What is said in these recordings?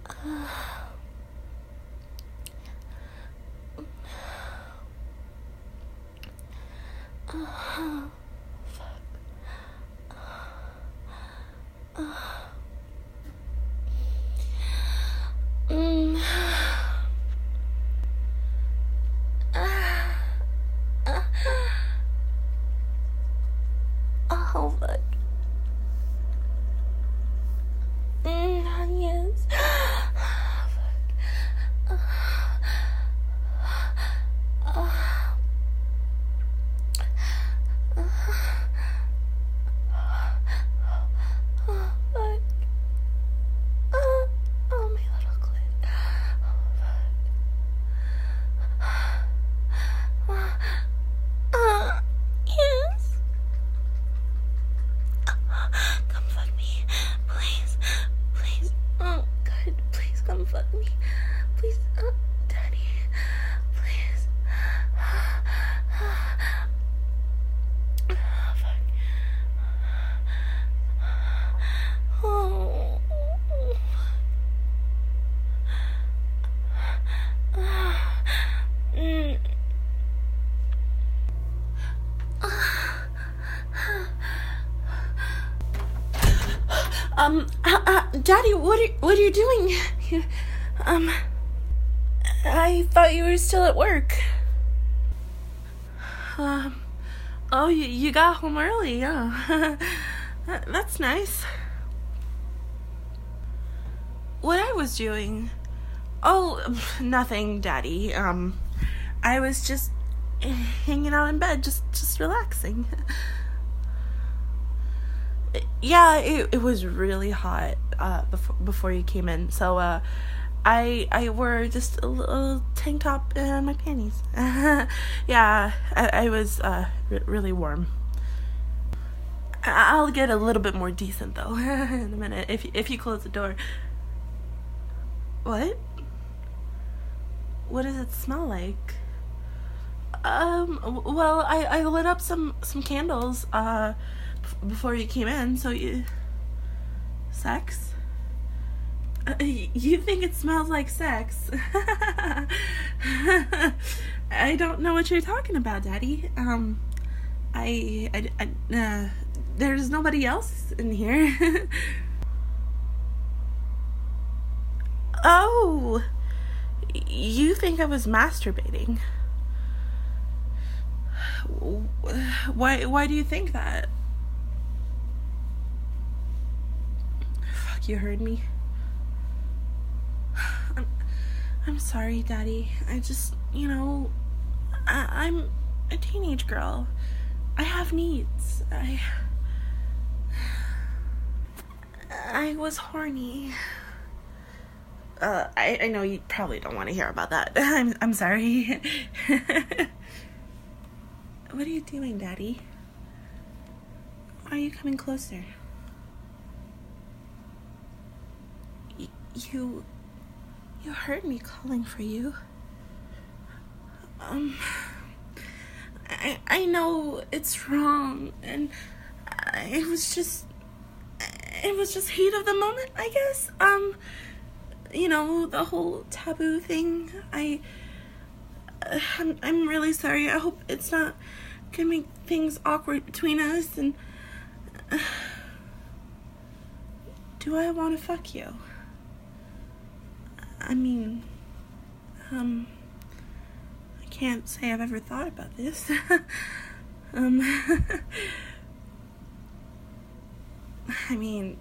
Oh, fuck. Yes. Oh, my little clit. Yes. Come fuck me. Please. Please. Oh, God. Please come fuck me. Please. Daddy. Please. Oh. Daddy, what are you doing? I thought you were still at work. Oh, you got home early, yeah. That's nice. What I was doing? Oh, nothing, Daddy. I was just hanging out in bed, just relaxing. Yeah, it was really hot before you came in, so I wore just a little tank top and my panties. Yeah, I was really warm. I'll get a little bit more decent though in a minute if you close the door. What? What does it smell like? Well, I lit up some candles before you came in, so you... Sex? You think it smells like sex? I don't know what you're talking about, Daddy. There's nobody else in here. Oh, you think I was masturbating? Why do you think that? Fuck, you heard me. I'm sorry, Daddy. I just, I'm a teenage girl. I have needs. I was horny. I know you probably don't want to hear about that. I'm sorry. What are you doing, Daddy? Why are you coming closer? You heard me calling for you. I know it's wrong, and it was just heat of the moment, I guess. The whole taboo thing. I'm really sorry. I hope it's not gonna make things awkward between us. And do I want to fuck you? I mean, I can't say I've ever thought about this. I mean,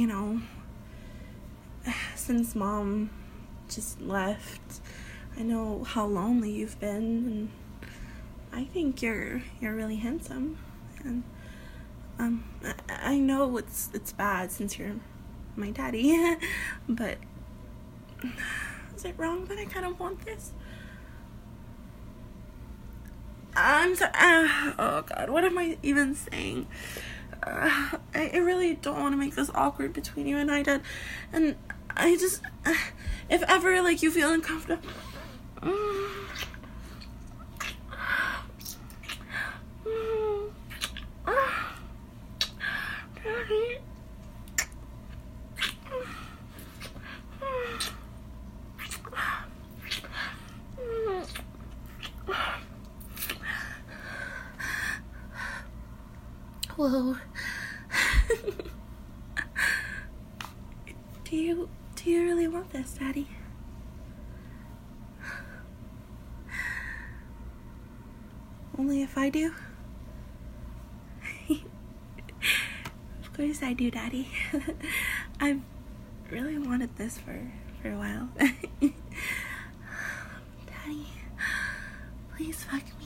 since Mom just left, I know how lonely you've been, and I think you're really handsome. And I know it's bad since you're my daddy, but is it wrong that I kind of want this? I'm sorry. Oh God, what am I even saying? I really don't want to make this awkward between you and I, Dad. And I just, if ever you feel uncomfortable. Daddy. Whoa. Do you really want this, Daddy? Only if I do? Of course I do, Daddy. I've really wanted this for a while. Daddy, please fuck me.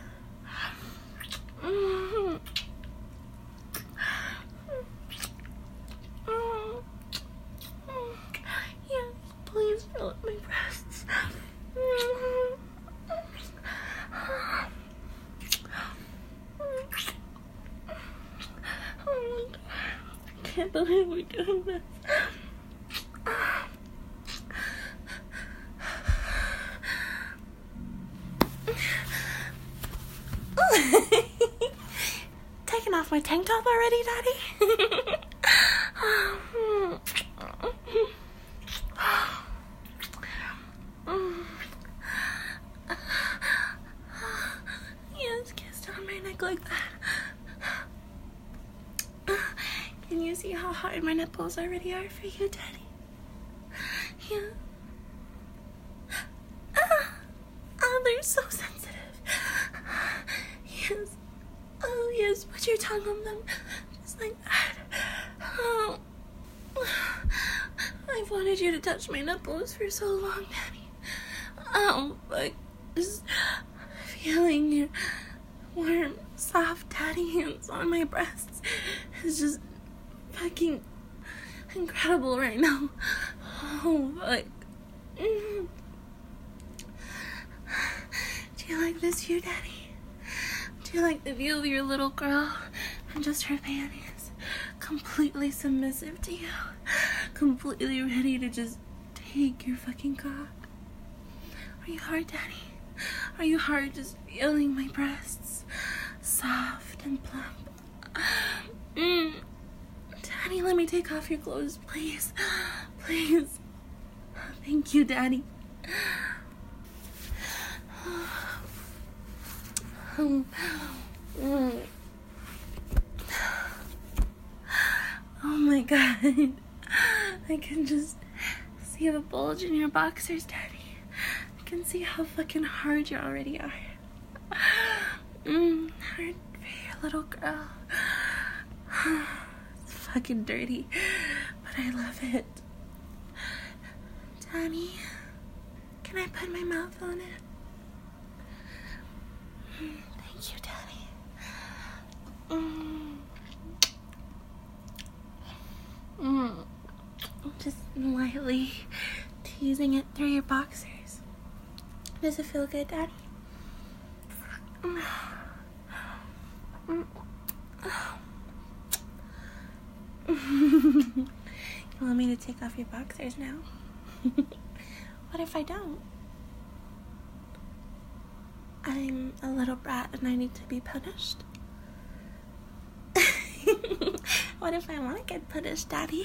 Yes, please fill up my breasts. I can't believe we're doing this. Taking off my tank top already, Daddy? Yes, kiss down my neck like that. Can you see how hard my nipples already are for you, Daddy? Yeah. Oh, they're so sensitive. Yes. Oh, yes, put your tongue on them. Just like that. Oh. I've wanted you to touch my nipples for so long, Daddy. Oh, like, just feeling your warm, soft daddy hands on my breasts is just fucking incredible right now. Oh, like, do you like this view, Daddy? Do you like the view of your little girl and just her panties? Completely submissive to you. Completely ready to just take your fucking cock. Are you hard, Daddy? Are you hard just feeling my breasts? Soft and plump. Daddy, let me take off your clothes, please. Please. Thank you, Daddy. Oh my God. I can just see the bulge in your boxers, Daddy. I can see how fucking hard you already are. Hard for your little girl. It's fucking dirty, but I love it. Daddy, can I put my mouth on it? Thank you, Daddy. Just lightly teasing it through your boxers. Does it feel good, Daddy? You want me to take off your boxers now? What if I don't? I'm a little brat and I need to be punished. What if I want to get punished, Daddy?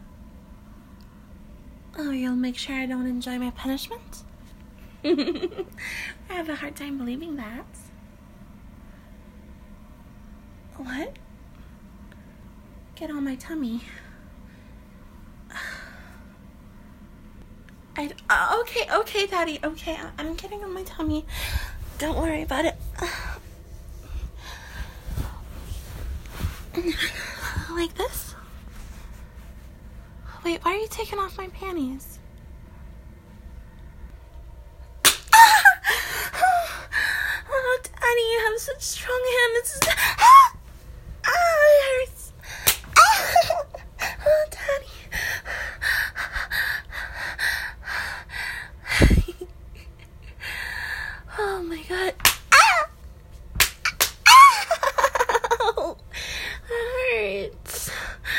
Oh, you'll make sure I don't enjoy my punishment? I have a hard time believing that. What? Get on my tummy. Okay, Daddy. Okay, I'm getting on my tummy. Don't worry about it. Like this? Wait, why are you taking off my panties? Oh, Daddy, you have such strong hands. It hurts. Oh, Daddy. Oh my God. Ow! That hurts.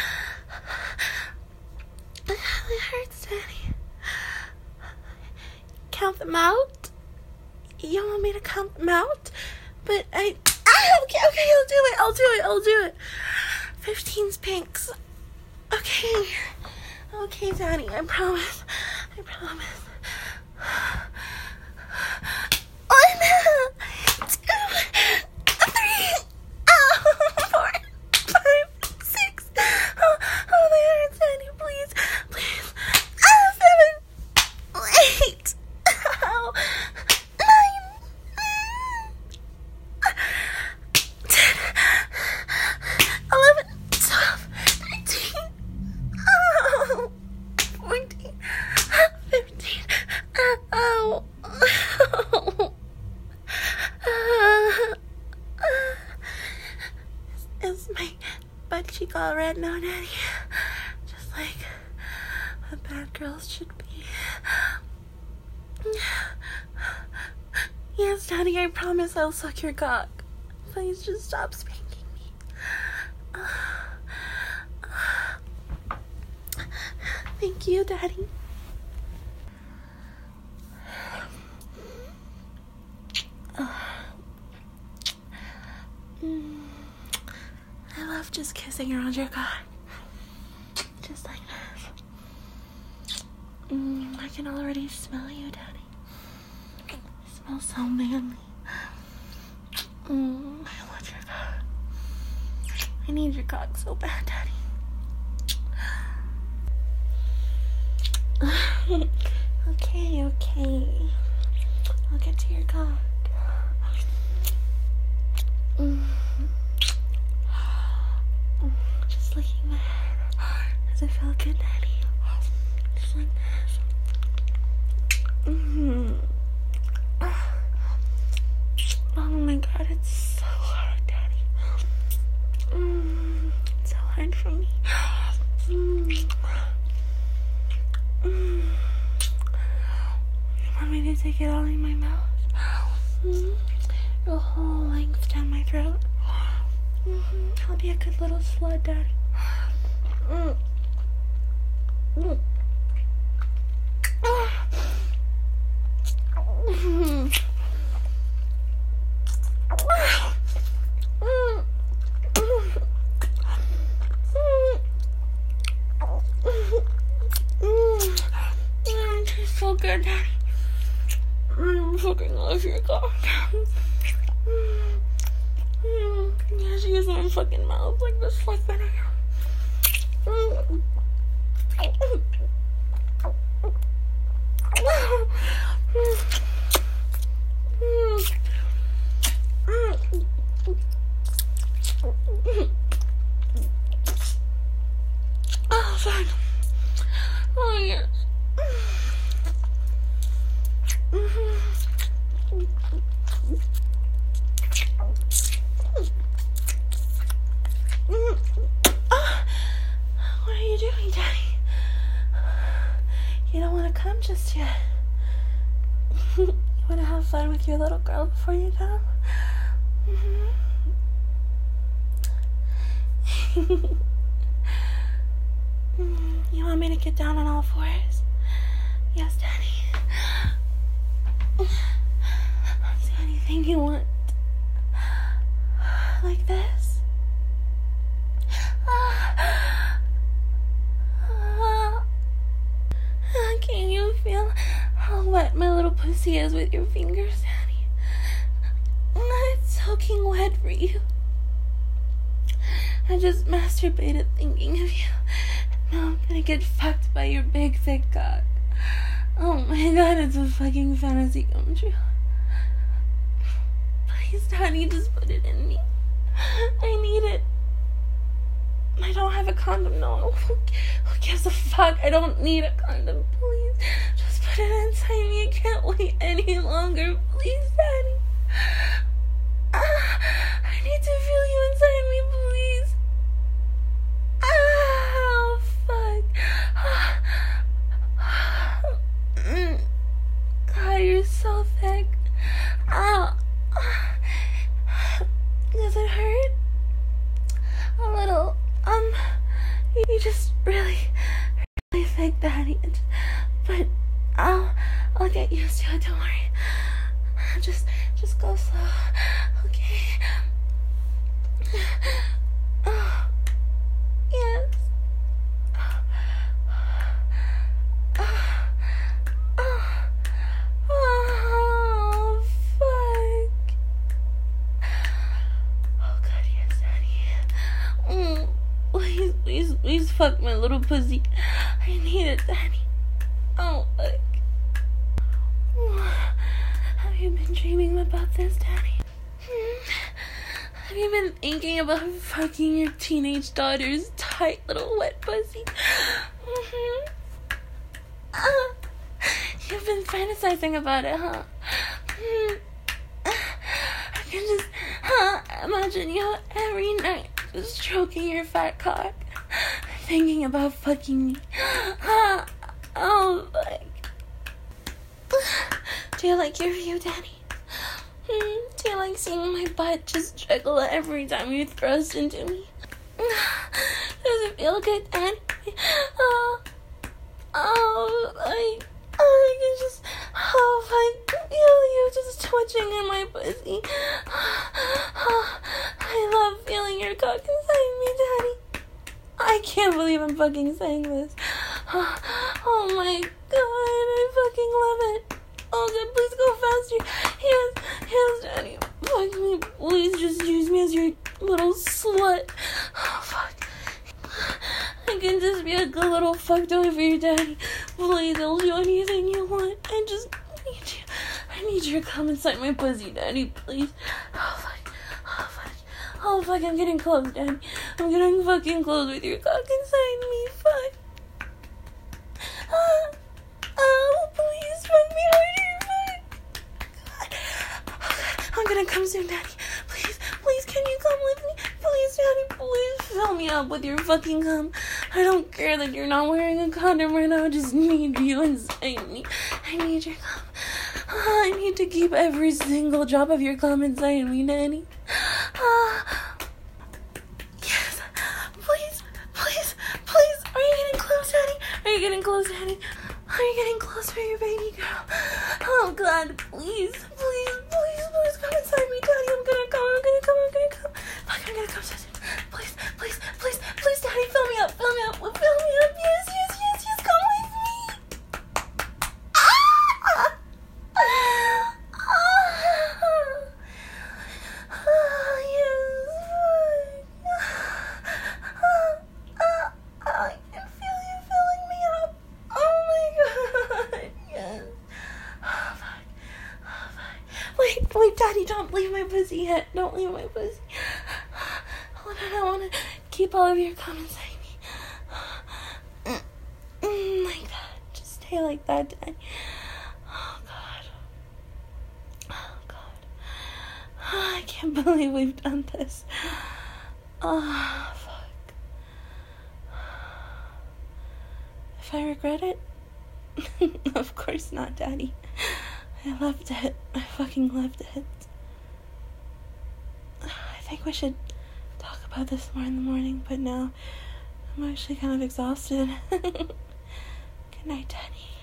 It hurts, Daddy. Count them out? You want me to count them out? But okay, I'll do it. 15 spanks. Okay, Daddy, I promise. 1, 2, 3, 4, 5, now, Daddy. Just like what bad girls should be. Yes, Daddy, I promise I'll suck your cock. Please just stop spanking me. Thank you, Daddy. I love just kissing around your cock. Just like this. I can already smell you, Daddy. It smells so manly. I want your cock. I need your cock so bad, Daddy. Okay. I'll get to your cock. Just licking my head. Does it feel good, Daddy? Just like this. Oh my God, it's so hard, Daddy. It's so hard for me. You want me to take it all in my mouth? The whole length down my throat. I'll be a good little slut, Daddy. It's so good, Daddy. I fucking love your cock. Yeah, she is in my fucking mouth like this, like that. Oh, fuck. Oh, yes. What are you doing, Daddy? You don't want to come just yet. You want to have fun with your little girl before you come? You want me to get down on all fours? Yes, Daddy. Is there anything you want? Like this? Can you feel how wet my little pussy is with your fingers, Daddy? It's soaking wet for you. I just masturbated thinking of you. Now I'm gonna get fucked by your big thick cock. Oh my God, it's a fucking fantasy come true. Please, Daddy, just put it in me. I need it. I don't have a condom, no. Who gives a fuck? I don't need a condom, please. Just put it inside me. I can't wait any longer. Please, Daddy. I need to feel you inside me, please. Oh, fuck. God, you're so thick. Does it hurt? A little. You just really thick, Daddy. But I'll get used to it. Don't worry. Just go slow. Okay. Oh, yes. Oh, fuck. Oh, God, yes, Daddy. Please fuck my little pussy. I need it, Daddy. Oh, fuck. Have you been dreaming about this, Daddy? Have you been thinking about fucking your teenage daughter's tight little wet pussy? You've been fantasizing about it, huh? I can just imagine you every night just stroking your fat cock. thinking about fucking me. Oh, fuck. Do you like your view, Daddy? Do you like seeing my butt just jiggle every time you thrust into me? Does it feel good, Daddy? I can just, I feel you just twitching in my pussy. I love feeling your cock inside me, Daddy. I can't believe I'm fucking saying this. Oh my god, I fucking love it. Oh god, please go faster. Yes, Daddy. Fuck me. Please just use me as your little slut. Oh, fuck. I can just be a good little fuck toy for your daddy. Please, I'll do anything you want. I just need you. I need you to come inside my pussy, Daddy, please. Oh, fuck. Oh, fuck. Oh, fuck, I'm getting close, Daddy. I'm getting fucking close with your cock inside me. Fuck. Oh, please, fuck me harder. Fuck. God. I'm gonna come soon, Daddy. Please, can you come with me? Please, Daddy, please fill me up with your fucking cum. I don't care that you're not wearing a condom right now. I just need you inside me. I need your cum. I need to keep every single drop of your cum inside me, Daddy. Yes. Please. Are you getting close, Daddy? Are you getting close, Daddy? Are you getting close for your baby girl? Oh, God, please come inside me, Daddy. I'm gonna come. Fuck, I'm gonna come so soon. Please, Daddy, fill me up. Yes, come with me. I can feel you filling me up. Oh my god, yes. Oh, fuck. Wait, Daddy, don't leave my pussy yet. Don't leave my pussy. Hold on, I want to keep all of your cum inside me. Like that. Just stay like that, Daddy. Oh, God. I can't believe we've done this. Oh, fuck. If I regret it? Of course not, Daddy. I loved it. I fucking loved it. I think we should talk about this more in the morning, but now I'm actually kind of exhausted. Good night, Daddy.